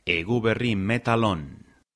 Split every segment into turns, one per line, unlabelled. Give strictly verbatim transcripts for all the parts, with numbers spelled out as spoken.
Eguberri Metalon.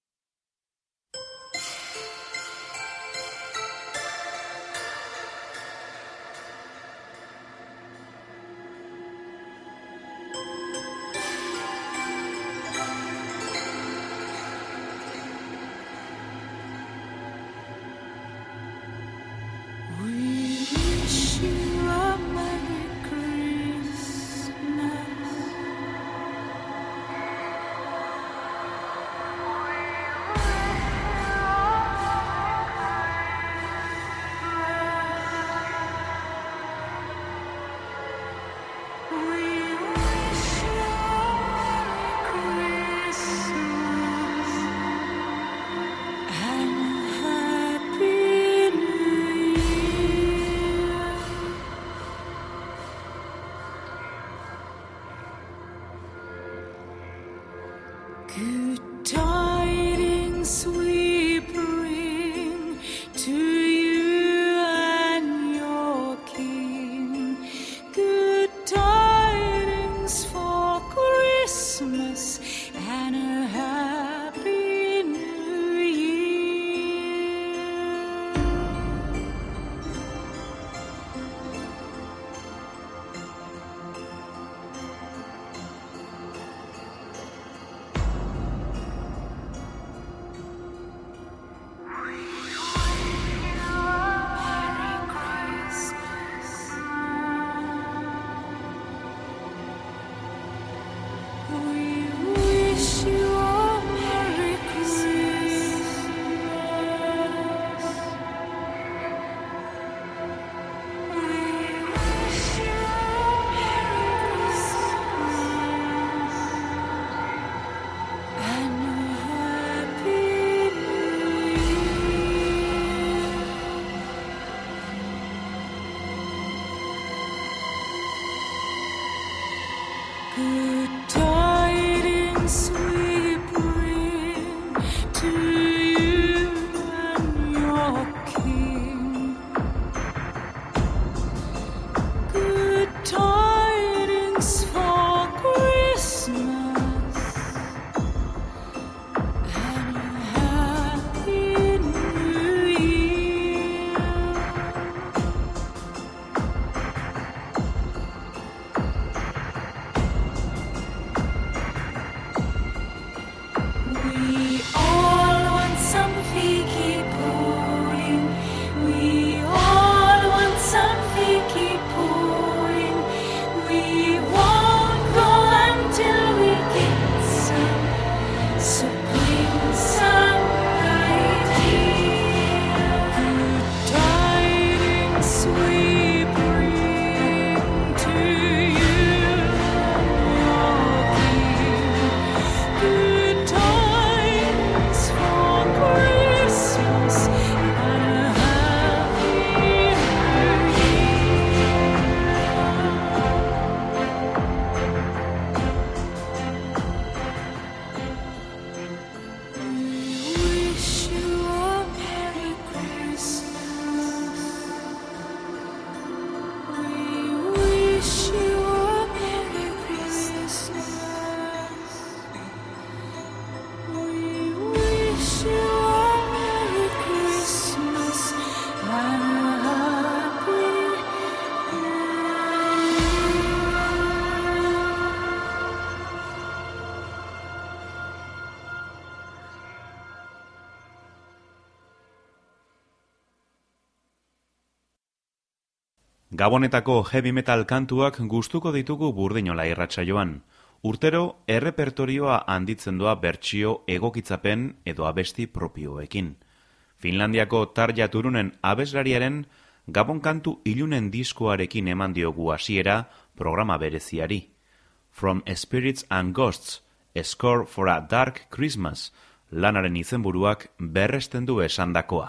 Gabonetako heavy metal kantuak gustuko ditugu Burdinola irratsaioan. Urtero, errepertorioa handitzen doa bertsio egokitzapen edo abesti propioekin. Finlandiako Tarja Turunen abeslariaren Gabon kantu ilunen diskoarekin eman diogu hasiera programa bereziari. From Spirits and Ghosts, A Score for a Dark Christmas, lanaren izenburuak berresten du esandakoa.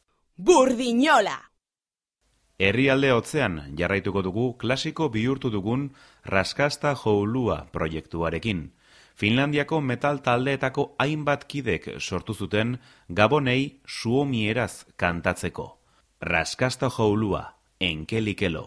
Burdinola!
Herrialde hotzean jarraituko dugu klasiko bihurtu dugun Raskasta Joulua proiektuarekin. Finlandiako metal taldeetako hainbat kidek sortu zuten Gabonei suomieraz kantatzeko. Raskasta Joulua, enkelikelo.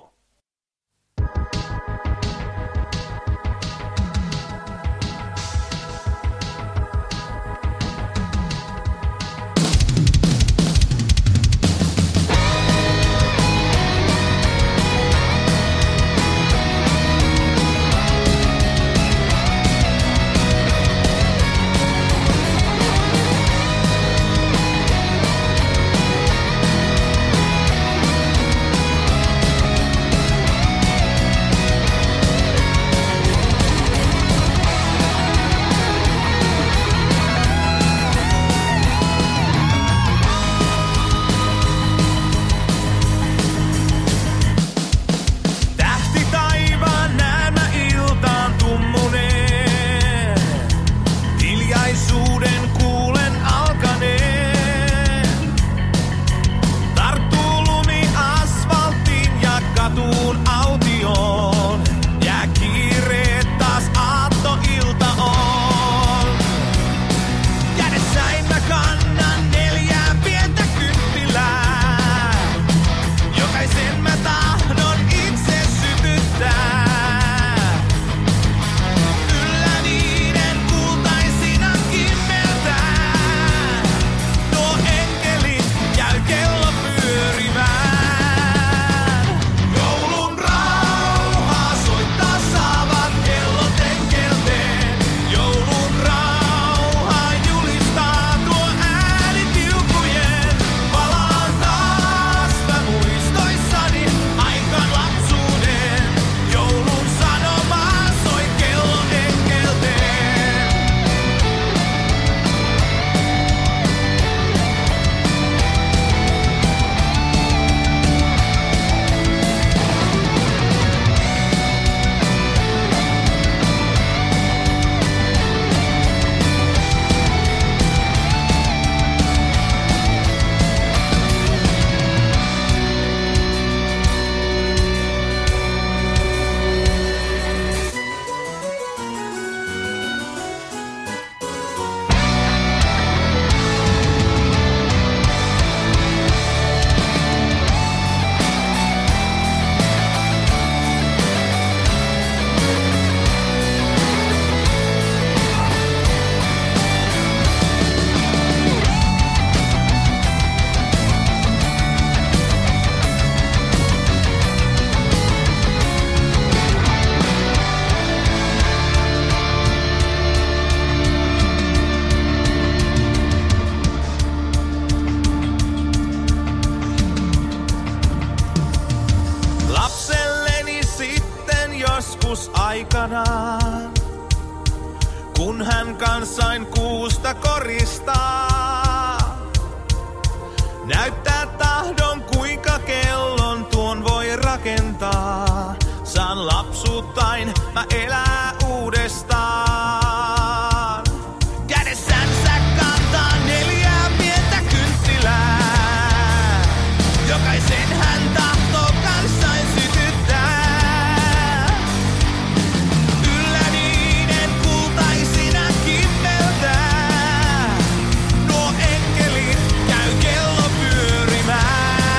sain kuusta koristaa. Näyttää tahdon kuinka kellon tuon voi rakentaa. Saan lapsuuttain mä elää uudestaan. Kädessänsä kantaa neljä pientä kynttilää. Jokaisen hän tahtoo kanssain sytyttää. Yllä niiden kultaisina kimmeltää. Nuo enkelit käy kello pyörimään.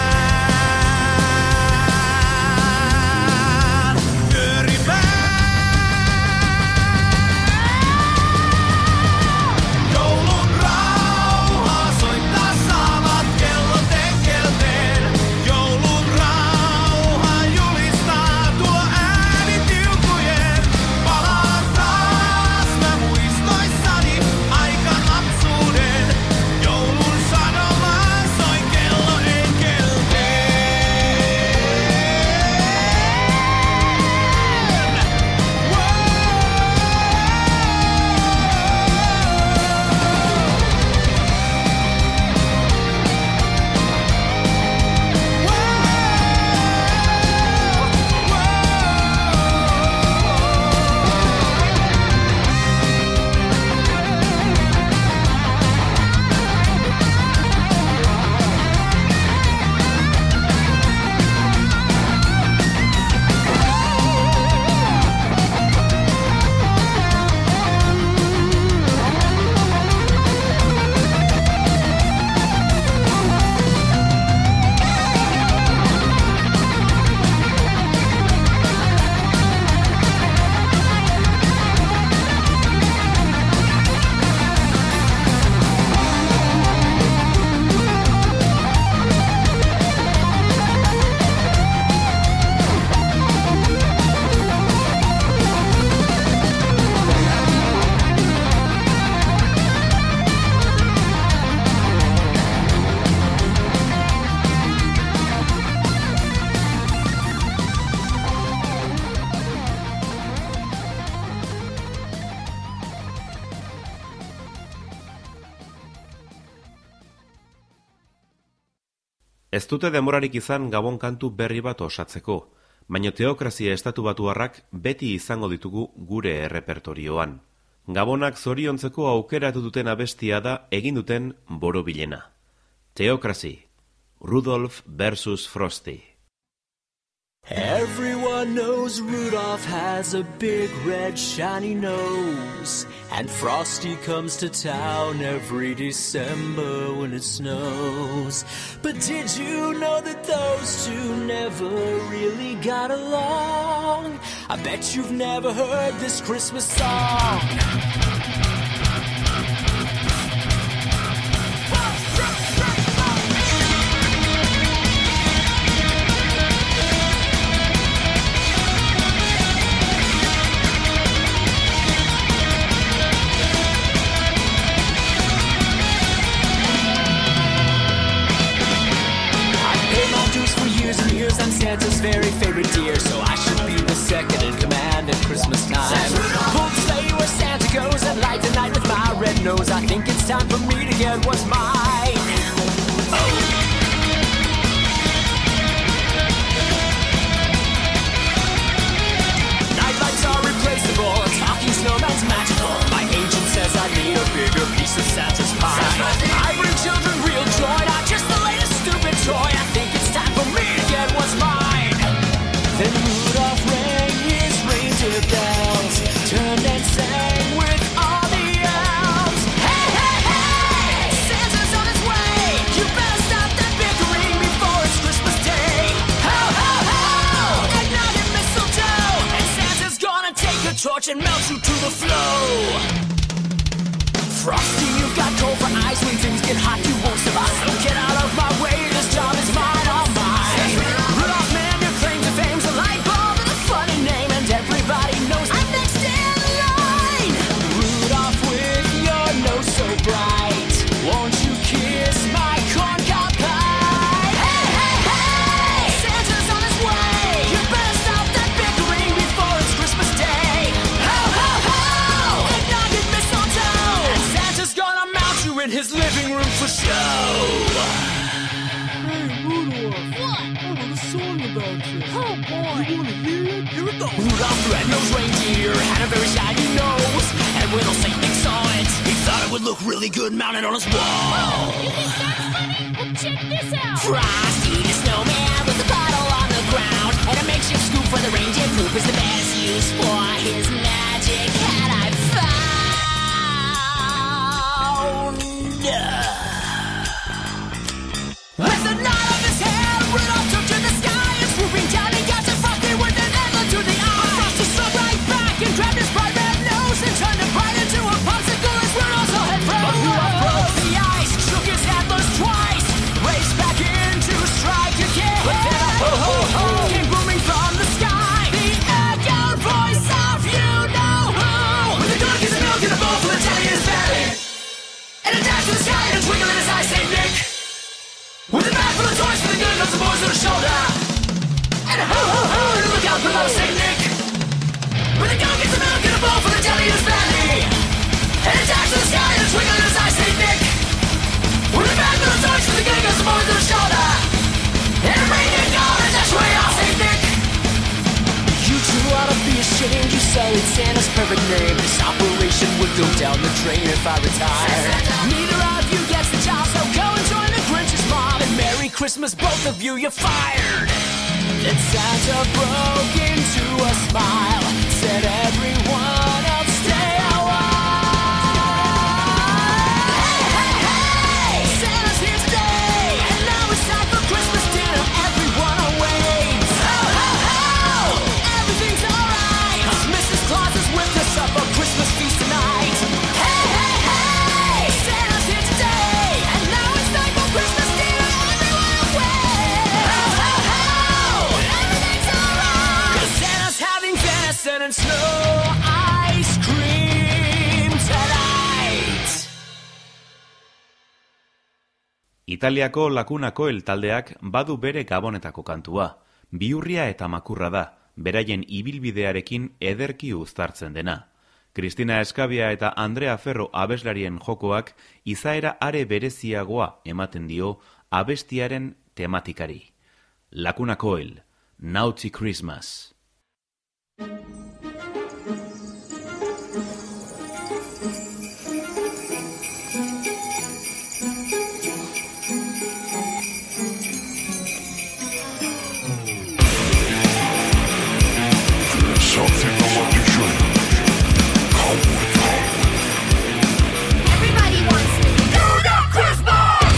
Joulun rauhaa soittaa saavat kellot enkelteen. Joulun rauhaa julistaa tuo ääni tiukujen. Palaan taas mä muistoissani aikan lapsuuden. Joulun sanomaan soi kello enkelteen.
Ez dute demorarik izan Gabon kantu berri bat osatzeko, baina teokrazia estatubatuarrak beti izango ditugu gure errepertorioan. Gabonak zoriontzeko aukeratu duten abestia da egin duten borobilena. Teokrazi, Rudolph versus Frosty.
Everyone knows Rudolph has a big red shiny nose, and Frosty comes to town every December when it snows. But did you know that those two never really got along? I bet you've never heard this Christmas song. I'm Santa's very favorite deer, so I should be the second in command at Christmas time. Pull the sleigh where Santa goes and light the night with my red nose. I think it's time for me to get what's mine. Oh. Night lights are replaceable, a talking snowman's magical. My agent says I need a bigger piece of Santa's pie. I bring children real joy, not just the latest stupid toy. I think it's time for me to get what's mine. Then Rudolph rang his reindeer bells, turned and sang with all the elves. Hey, hey, hey! Santa's on his way! You better stop that bickering before it's Christmas Day! Ho, ho, ho! Eggnog and mistletoe! And Santa's gonna take a torch and melt you to the flow! Frosty, you've got cold for eyes. When things get hot, you won't survive. So get out of my way, this job is mine, all mine. Rudolph, man, your claim to fame's a light bulb and a funny name, and everybody knows I'm next in line. Rudolph, with your nose so bright, won't you kiss my corncob pie? Hey, hey, hey! Santa's on his way. You better stop that bickering before it's Christmas Day. Ho, ho, ho! Eggnog and mistletoe! his living room for show.
Hey, Rudolph. What? I wrote a song about you.
Oh, boy.
You wanna hear it? Here it goes.
Rudolph the Red-Nosed Reindeer had a very shiny nose, and when old Saint Nick saw it, he thought it would look really good mounted on his wall.
You think that's funny? Well, check this out.
Frosty the Snowman with a bottle on the ground, and a makeshift scoop for the reindeer poop is the best use for his magic hat I found. As the knot of his hair, Rudolph took to the sky, and swooping down he got to Frosty with an antler to the eye. But Frosty slid right back and grabbed his bright red nose and turned it right into a popsicle as Rudolph saw it froze. But Rudolph broke the ice, shook his antlers twice, raced back in to strike again. But then a ho ho ho came booming from the sky, the echoed voice of you know who. With the donkeys and milk in a bowl full of jelly in his belly, and a dash to the sky and a twinkle in his eye, Saint Nick. With a bag full of toys for the good girls and boys on his shoulder, and a ho ho ho and a look out below, Saint Nick. With a gun, get the milk and a bowl full of jelly in his belly, and a dash to the sky and a twinkle in his eye, Saint Nick. With a bag full of toys for the good girls and boys on his shoulder, and a reindeer gone and dash away off, Saint Nick. You two ought to be ashamed, you sullied Santa's perfect name. This operation would go down the drain if I retired. Neither of you gets the job, so go and join the Grinch's mob, and Merry Christmas, both of you, you're fired. Then Santa broke into a smile, said everyone else stay a while. Hey, hey, hey! Santa's here today, and now it's time for Christmas dinner, everyone awaits. Ho, ho, ho! Everything's alright, 'cause Missus Claus has whipped us up a Christmas feast tonight. Hey, hey, hey! Santa's here today, and now it's time for Christmas dinner, everyone awaits. Ho, ho, ho! Everything's alright, 'cause Santa's having venison and snow ice cream tonight.
Italiako Lakunako El taldeak badu bere gabonetako kantua. Bihurria eta makurra da, beraien ibilbidearekin ederki uztartzen dena. Kristina Eskabia eta Andrea Ferro abeslarien jokoak izaera are bereziagoa ematen dio abestiaren tematikari. Lakunako El, Naughty Christmas.
Something I want to show you. Come with me.
Everybody wants to do the Christmas!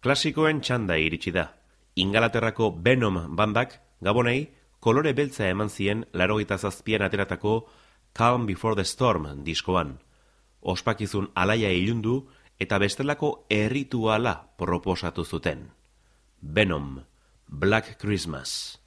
Klasikoen txanda iritsi da. Ingalaterrako Venom bandak Gabonei kolore beltza eman zien laurogeita zazpian ateratako Calm Before the Storm diskoan. Ospakizun alaia ilundu eta bestelako errituala proposatu zuten. Venom, Black Christmas.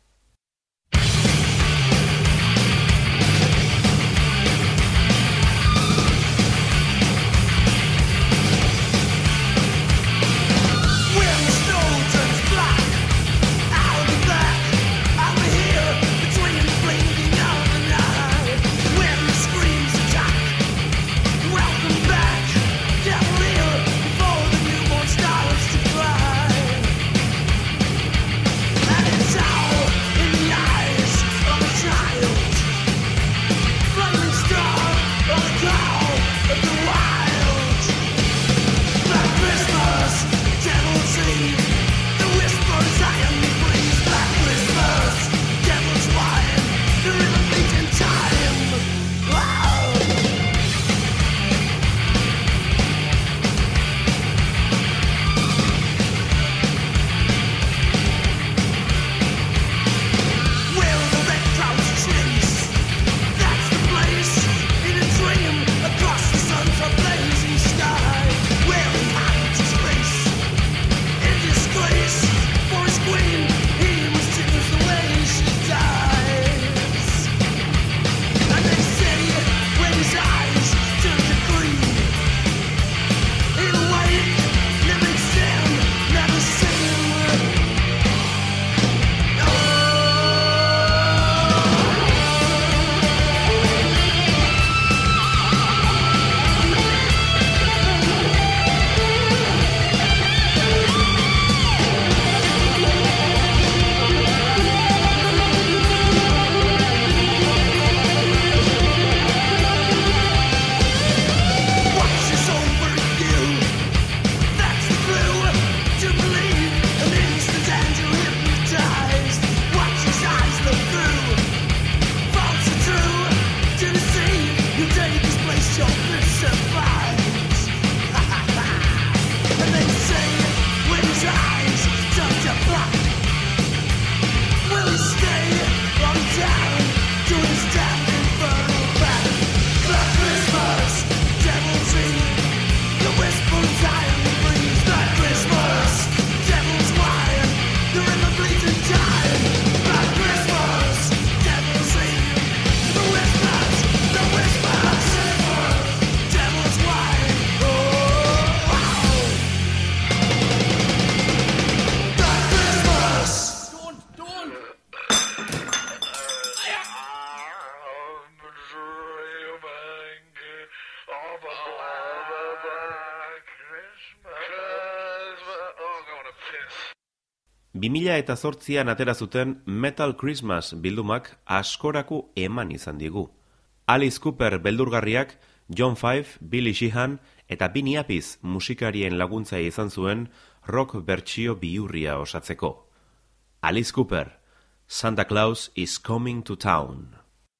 bi mila zortzian atera zuten Metal Christmas bildumak askorako eman izan digu. Alice Cooper beldurgarriak, John Five, Billy Sheehan eta Vinny Appice musikarien laguntza izan zuen rock bertsio bihurria osatzeko. Alice Cooper, Santa Claus is Coming to Town.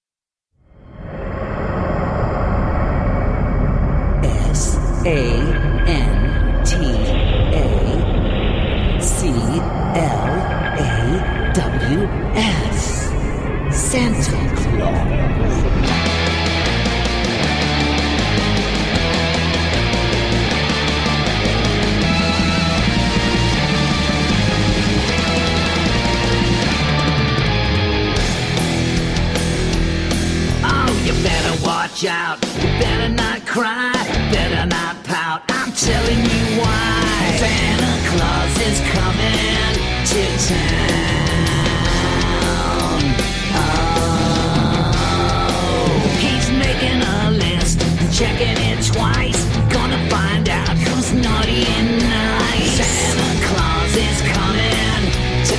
S A N T A C L A W S Santa Claus.
You better watch out, you better not cry, better not pout, I'm telling you why. Santa Claus is coming to town. Oh, he's making a list, checking it twice, gonna find out who's naughty and nice. Santa Claus is coming to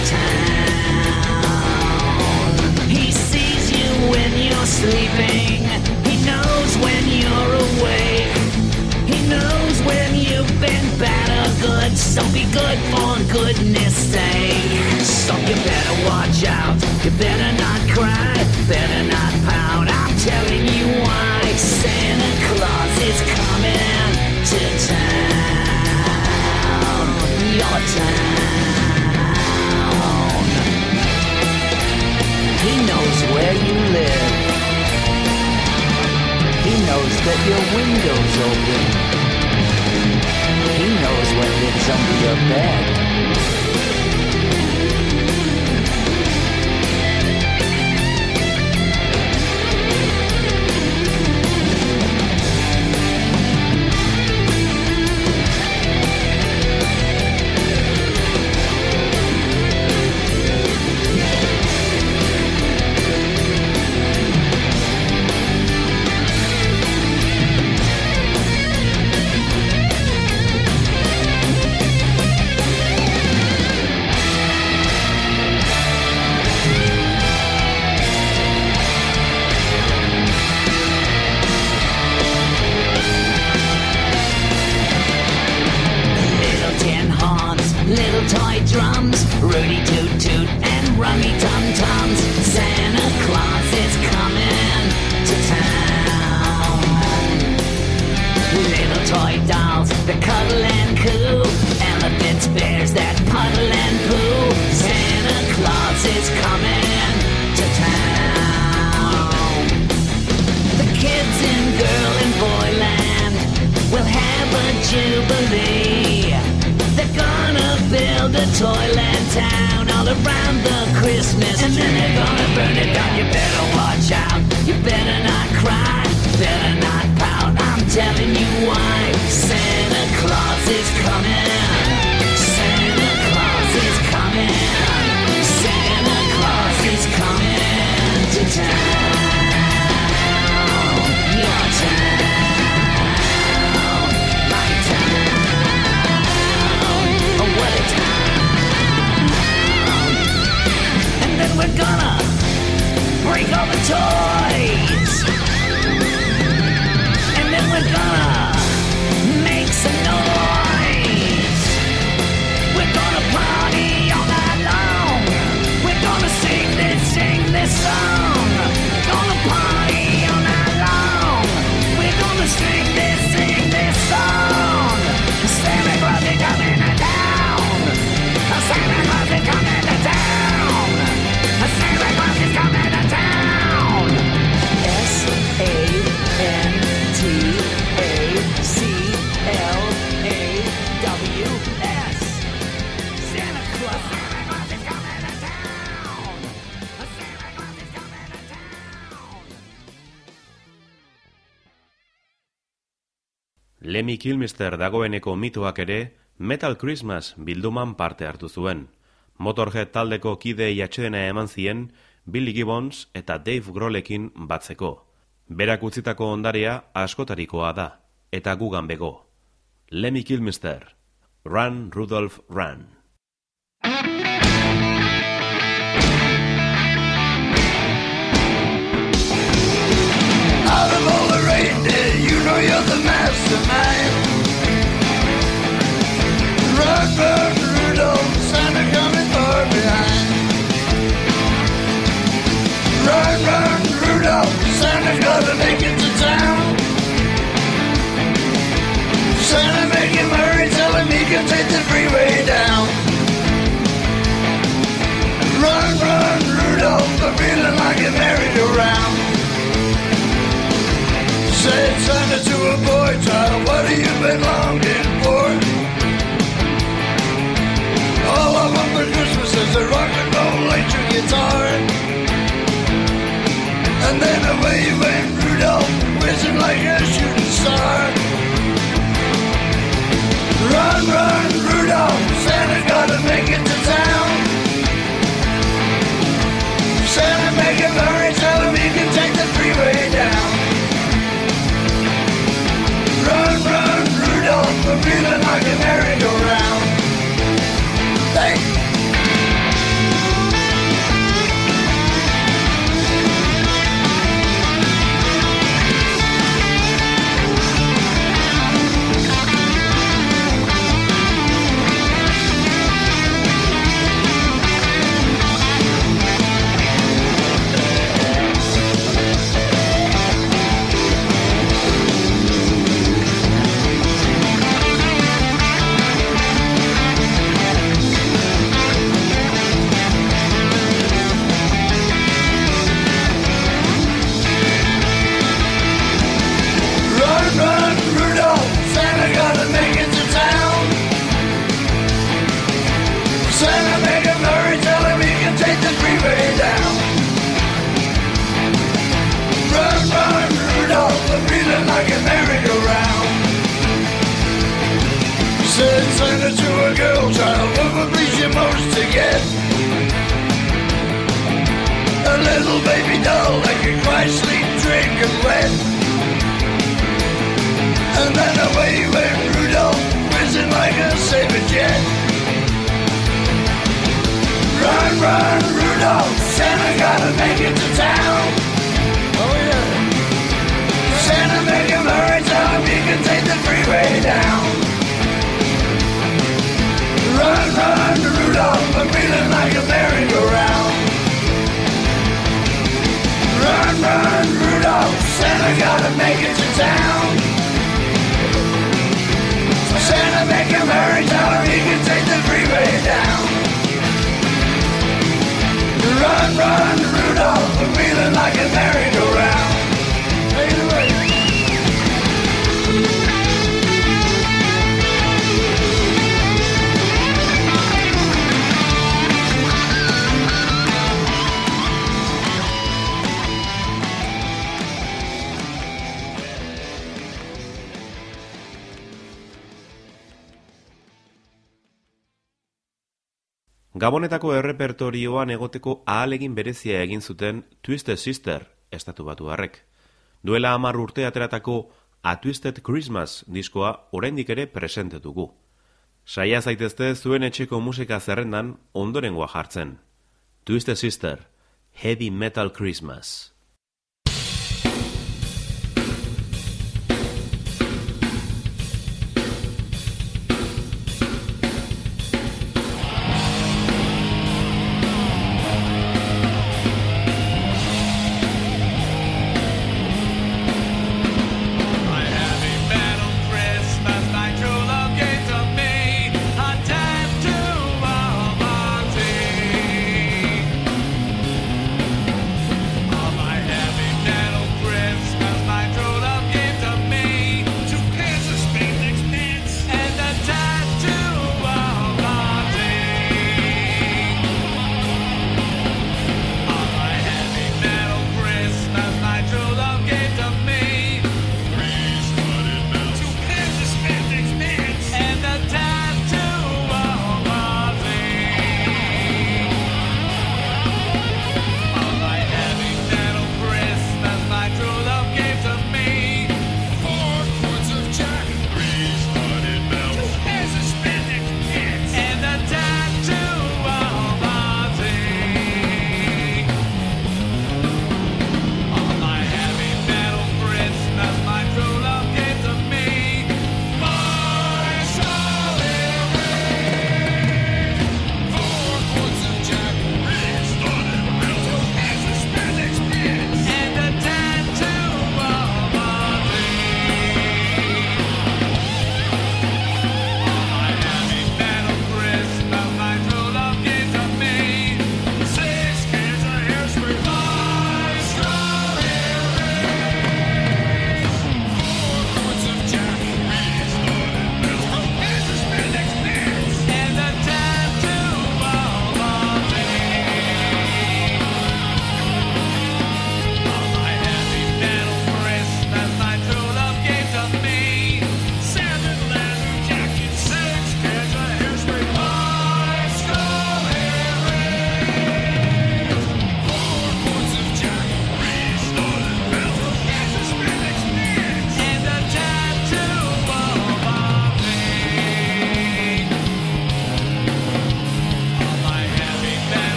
town. He sees you when you're sleeping. He knows when you're awake. He knows when you've been bad or good. So be good for goodness sake. So you better watch out. You better not cry. Better not pout. I'm telling you why. Santa Claus is coming to town. You're
town. He knows where you live. He knows that your window's open. He knows what lives under your bed. Toy drums, Rudy Toot Toot and Rummy Tum Tums. Santa Claus is coming to town. Little toy dolls that cuddle and coo, elephants, bears that puddle and poo. Santa Claus is coming to town. The kids in girl and boyland will have a jubilee. They're gonna build a toyland town all around the Christmas tree. And then they're gonna burn it down. You better watch out. You better not cry. Better not pout. I'm telling you why. Santa Claus is coming. Santa Claus is coming. Santa Claus is coming to town. Your town. My town. What a town. And then we're gonna break all the toys. And then we're gonna make some noise. We're gonna party all night long. We're gonna sing this, sing this song. Gonna party all night long. We're gonna sing this, sing this song. Santa Claus is coming to town. Santa Claus is coming to town. Santa Claus is coming to town. S A N T A C L A W S. Santa Claus. Santa Claus is coming to town. Santa Claus is coming to town.
Lemmy Kilmister dagoeneko mitoak ere Metal Christmas bilduman parte hartu zuen. Motorhead taldeko kidei atsedena eman zien Billy Gibbons eta Dave Grohlekin batzeko. Berak utzitako ondarea askotarikoa da, eta gugan bego. Lemmy Kilmister, Run Rudolph Run.
Out of all the reindeer, you know you're the mastermind. Run, run, Rudolph, Santa coming far behind. Run, run, Rudolph, Santa gotta make it to town. Santa make him hurry, tell him he can take the freeway down. Run, run, Rudolph, I'm feeling like a merry-go-round. Said Santa to a boy child, what have you been longing for? All I want for Christmas is a rock and roll electric guitar. And then away you went, Rudolph, whizzing like a shooting star. Run, run, Rudolph, Santa gotta make it to town. Santa make him hurry, tell him he can take the freeway down. Run, run, Rudolph, I'm Said Santa to a girl child, what would please you most to get? A little baby doll that could cry, sleep, drink, and wet. And then away went Rudolph, whizzing like a saber jet. Run, run, Rudolph, Santa gotta make it to town. Oh yeah. Santa, make him hurry, tell him he can take the freeway down. Run, run, Rudolph, I'm feeling like a merry-go-round. Run, run, Rudolph, Santa gotta make it to town. Santa, make him hurry, tell him he can take the freeway down. Run, run, Rudolph, I'm feeling like a merry-go-round. Take it away.
Gabonetako errepertorioan egoteko ahalegin berezia egin zuten Twisted Sister estatu batuarrek. Duela hamar urte ateratako A Twisted Christmas diskoa oraindik ere presente dugu. Saia zaitezte zuen etxeko musika zerrendan ondorengoa jartzen. Twisted Sister, Heavy Metal Christmas.
My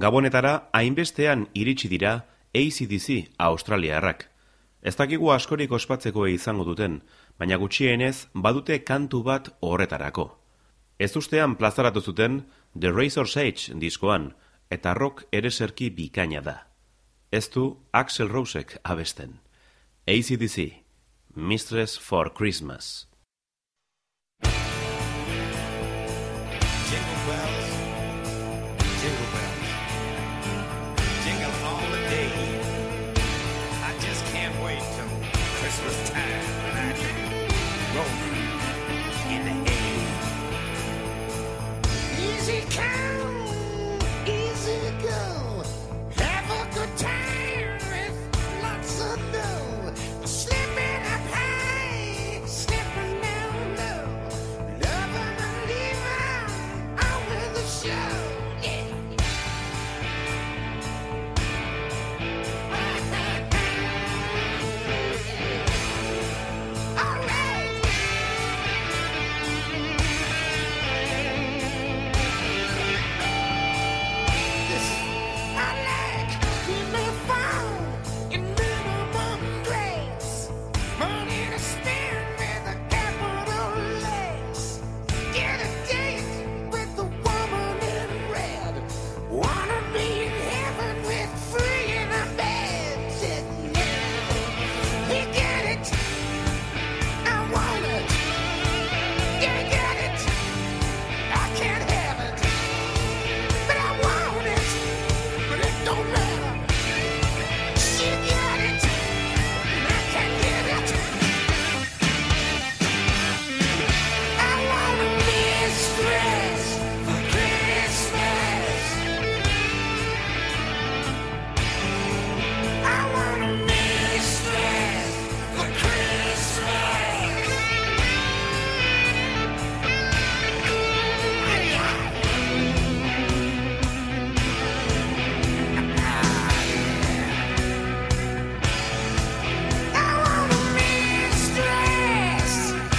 Gabonetara hainbestean iritsi dira A C D C Australiarrak. Ez dakigu askorik ospatzeko izango duten, baina gutxienez badute kantu bat horretarako. Ez ustean plazaratu zuten The Razor's Edge diskoan, eta rock ereserki bikaina da. Ez du Axl Rosek abesten. A C D C, Mistress for Christmas.
Jingle bells, jingle bells, jingle all the day. I just can't wait till Christmas time when I can roll in the hay.
Easy come, easy go. Have a good time with lots of dough. Slipping up high, slipping down low. Loving and leaving on with the show. Yeah. All right. This I like. Give me phone in minimum grace. Money to spend with a capital S. Get a date with the woman in red. Wanna be in heaven with free in a bed. Said no. You get it. I want it. You get it. I can't have it. But I want it. But it don't matter. She got it. And I can't get it. I want a mistress for Christmas. I want a mistress for Christmas. I want a mistress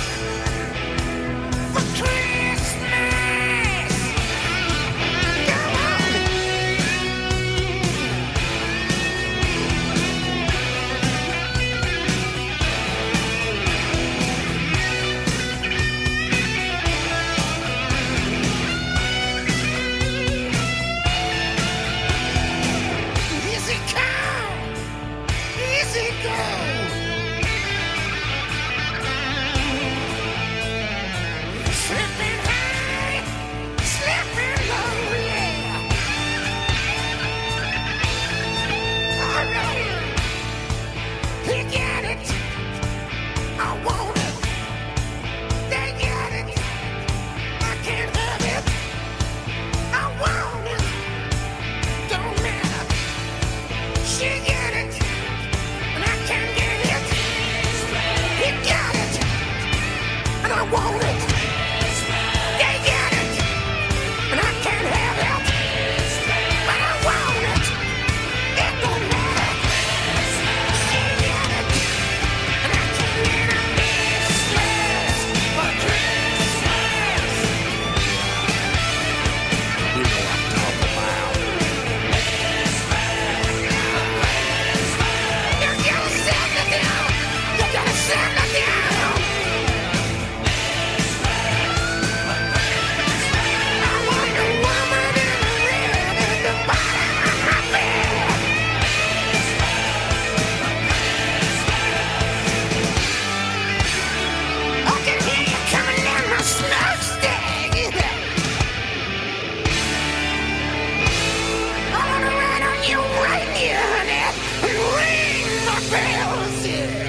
for Christmas. Come on. Easy come, easy go. Slipping high, slipping low, yeah. All right, he got it. I want it. They got it. I can't have it. I want it. Don't matter. She got it, and I can't get it. He got it, and I want it. They got it, and I can't have it. But I want it. It don't matter. She got it, and I can't get a mistress for Christmas. You know what I'm talking about. You gotta send it down. You gotta send it down. I want a woman in red at the bottom of my bed. I can hear you coming down my smokestack. I wanna ride on your reindeer, honey, and ring my bells, yeah.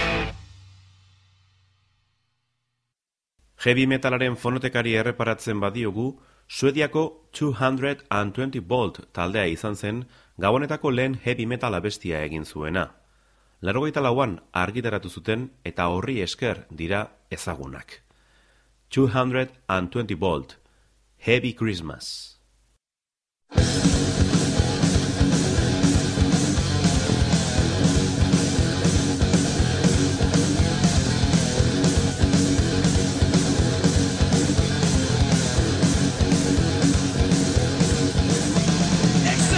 Heavy metalaren fonotekari erreparatzen badiogu, Suediako two hundred twenty volt taldea izan zen Gabonetako lehen heavy metal abestia egin zuena. Laurogeita lauan argitaratu zuten eta horri esker dira ezagunak. two hundred twenty volt, Heavy Christmas.
Next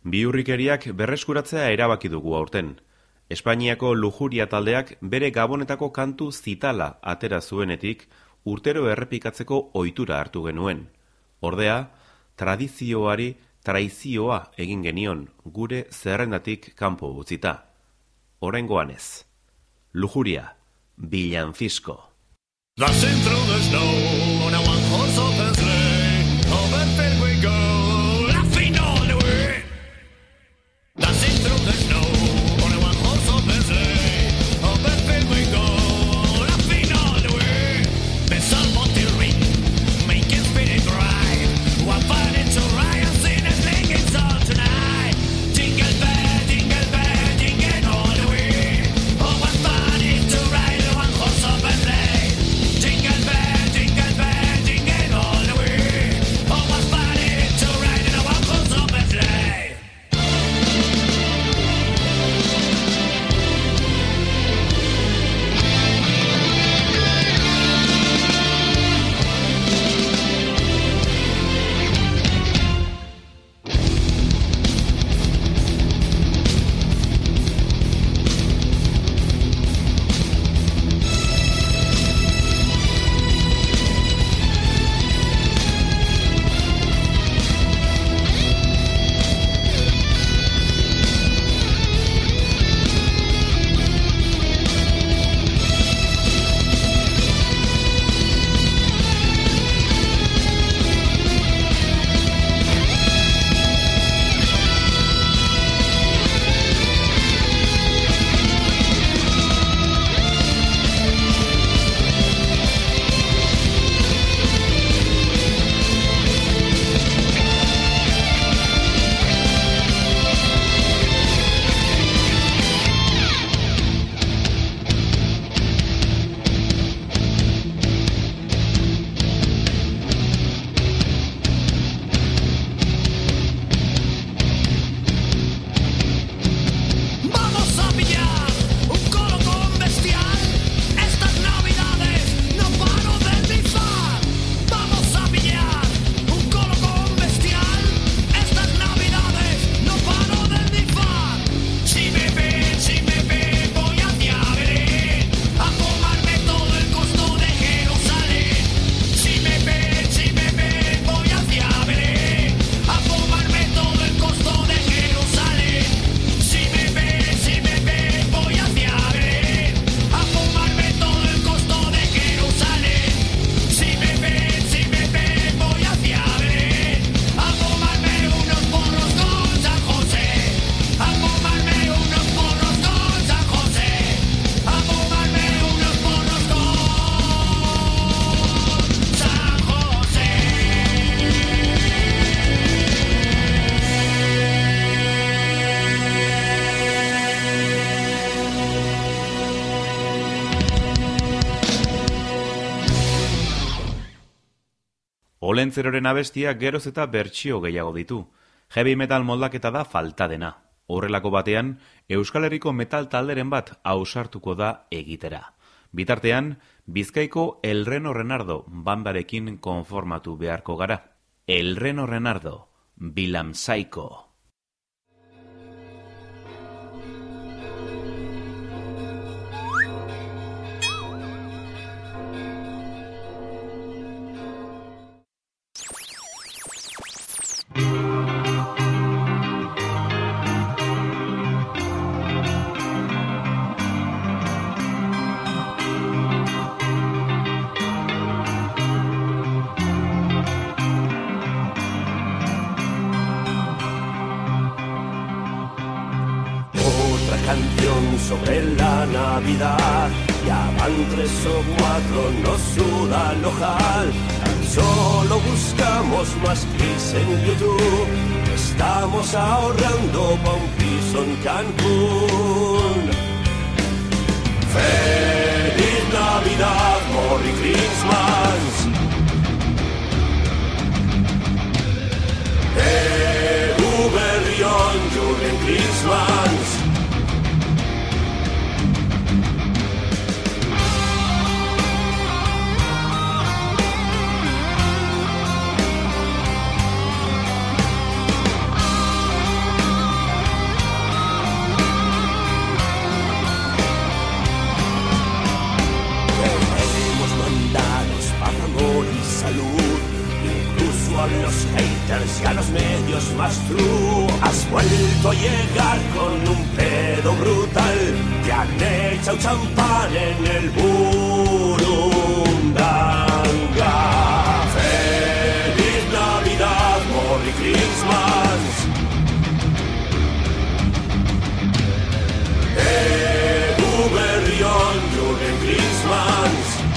Bihurrikeriak berreskuratzea erabaki dugu aurten. Espainiako lujuria taldeak bere gabonetako kantu zitala atera zuenetik urtero errepikatzeko ohitura hartu genuen. Ordea, tradizioari traizioa egin genion gure zerrendatik kanpo utzita. Oraingoan ez. Lujuria, Villancico.
Dashing through the snow on a one-horse open sleigh, over field we go, laughing all the way. Dashing through the snow on a one-horse open sleigh, over field we go, laughing all the way. The sun won't ring, making spirit bright. One fun it's a riot, sing a singing song tonight. Jingle bell, jingle bell, jingle all the way. Oh, what fun it's to ride a one-horse open sleigh. Jingle bell, jingle bell, jingle all the way. Oh, what fun it's to ride in a one-horse open sleigh. Vamos a pillar un colocón bestial. Estas navidades no paro de rifar. Vamos a pillar un colocón bestial. Estas navidades no paro de rifar. Si me ven, si me ven, voy hacia Belén a tomarme todo el costo de Jerusalén. Si me ven, si me ven, voy hacia Belén a tomarme todo el costo de Jerusalén. Si me ven, si me ven, voy hacia Belén a tomarme todo el costo de Jerusalén. Si me ven, si me ven, voy hacia Belén a tomarme unos porros con San José. A tomarme unos porros con San José. A tomarme unos porros con San José.
Olentzeroren abestiak geroz eta bertsio gehiago ditu. Heavy metal moldaketa da falta dena. Horrelako batean, Euskal Herriko metal talderen bat ausartuko da egitera. Bitartean, Bizkaiko El Reno Renardo bandarekin konformatu beharko gara. El Reno Renardo, Vilamsaiko.
Otra canción sobre la Navidad. Ya van tres o cuatro, nos suda el ojal. Tan solo buscamos más clics en YouTube. Estamos ahorrando pa' un piso en Cancún. Feliz Navidad, Merry Christmas. Edu Berrión, Jürgen Klinsmanns. con los haters y a los medios más true. Has vuelto a llegar con un pedo brutal. Te han echado champán en el burundanga. Feliz Navidad, Merry Christmas. Edu Berrión, Jürgen Klinsmann.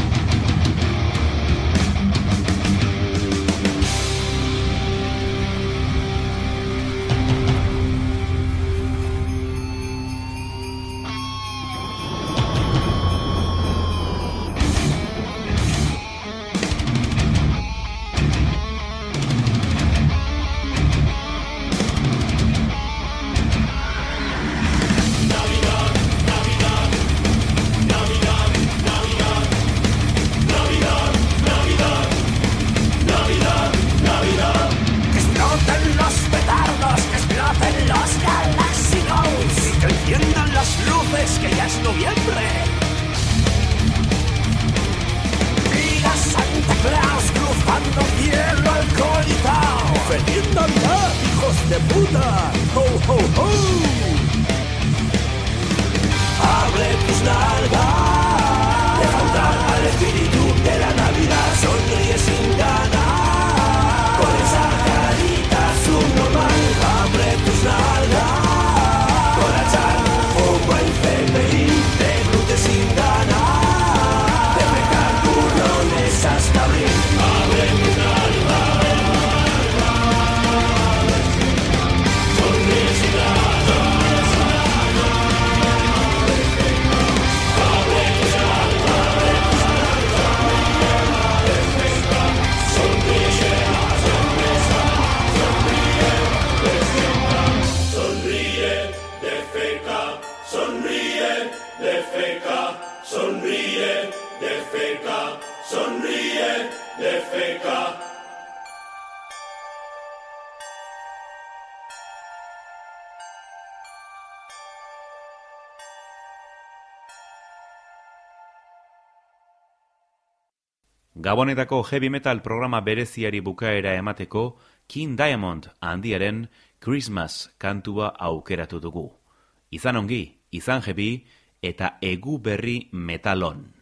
Que ya es noviembre. Mira Santa Claus cruzando cielo alcoholizado. ¡Feliz Navidad, hijos de puta! ¡Ho, ho, ho! Abre tus nalgas, deja entrar al espíritu de la Navidad. Sonríe sin ganas, con esa carita subnormal. Abre tus nalgas, con la charla. De gluten sin ganas, de pecar turrones hasta abril. Abre tu alma, sonríe sin ganas. Abre tu alma, sonríe sin ganas. Sonríe de feca. Sonríe de feca, sonríe de feca, sonríe de feca.
Gabonetako heavy metal programa bereziari bukaera emateko King Diamond handiaren Christmas kantua aukeratu dugu. Izan ongi, izan heavy eta egu berri metalon.